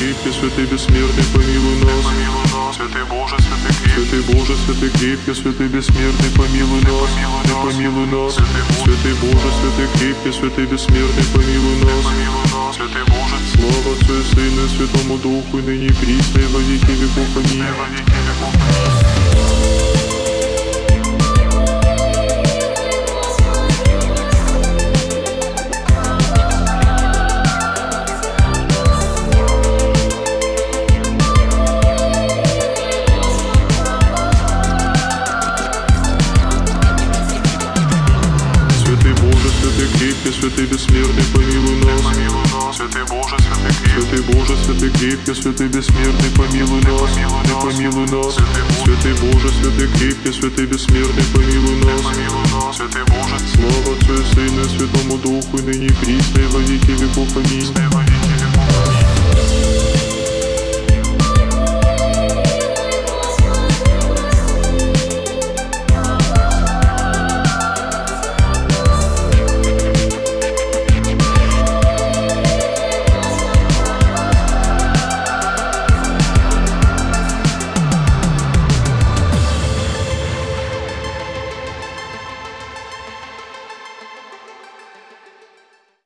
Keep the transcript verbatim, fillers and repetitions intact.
крепкий, святый бессмертный, помилуй нас. Святый Боже, святый крепкий, святый Боже, святый крепкий, святый бессмертный, помилуй нас. Помилуй нас. Святый Боже, святый крепкий, святый бессмертный, помилуй нас. Святый Боже, слава Отцу и Сыну и Святому Духу, и ныне и присно, и во веки веков. Аминь. Святый бессмертный, помилуй нас. Святый Боже, святый крепкий, святый Боже, святый крепкий, святый бессмертный, помилуй нас. Помилуй нас. Святый Боже, святый крепкий, святый бессмертный, помилуй нас. Святый Боже, слава Отцу и Сыну и Святому Духу, и ныне и присно, и во веки веков. Аминь.